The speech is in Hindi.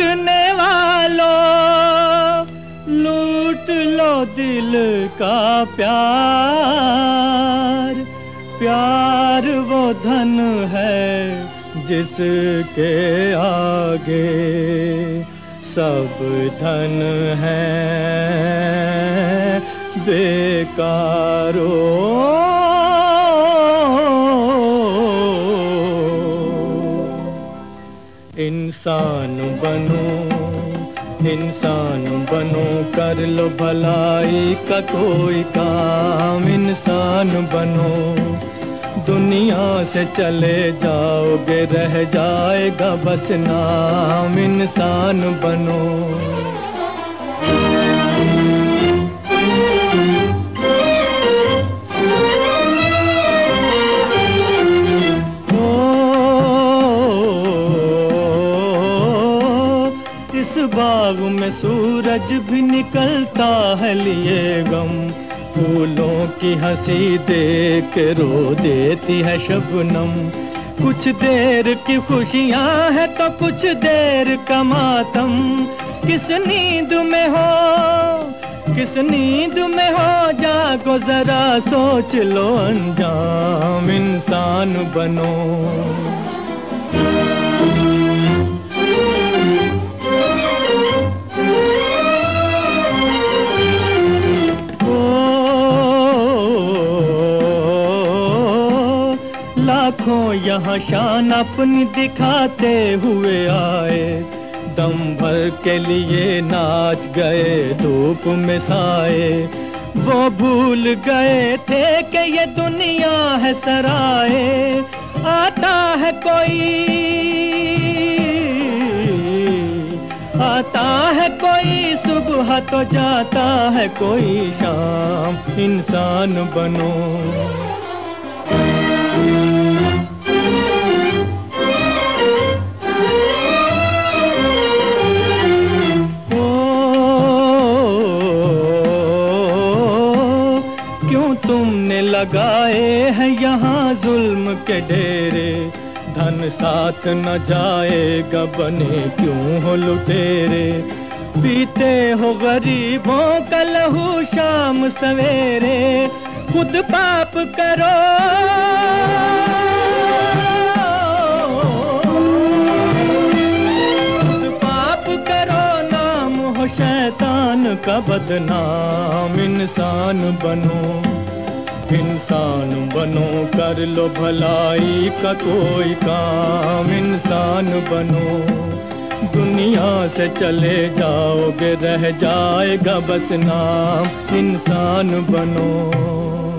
लूटने वालों, लूट लो दिल का प्यार। प्यार वो धन है जिसके आगे सब धन है बेकारो। इंसान बनो, इंसान बनो, कर लो भलाई का कोई काम। इंसान बनो, दुनिया से चले जाओगे रह जाएगा बस नाम। इंसान बनो। इस बाग में सूरज भी निकलता है लिए गम। फूलों की हंसी देख रो देती है शबनम। कुछ देर की खुशियां है तो कुछ देर का मातम। किस नींद में हो, किस नींद में हो, जागो जरा सोच लो अंजाम। इंसान बनो। लाखों यहाँ शान अपनी दिखाते हुए आए। दम भर के लिए नाच गए धूप में साए। वो भूल गए थे कि ये दुनिया है सराए। आता है कोई, आता है कोई सुबह तो जाता है कोई शाम। इंसान बनो। क्यों तुमने लगाए हैं यहाँ जुल्म के डेरे। धन साथ न जाएगा बने क्यों हो लुटेरे। पीते हो गरीबों का लहू शाम सवेरे। खुद पाप करो, खुद पाप करो, नाम हो शैतान का बदनाम। इंसान बनो, इंसान बनो, कर लो भलाई का कोई काम। इंसान बनो, दुनिया से चले जाओगे रह जाएगा बस नाम। इंसान बनो।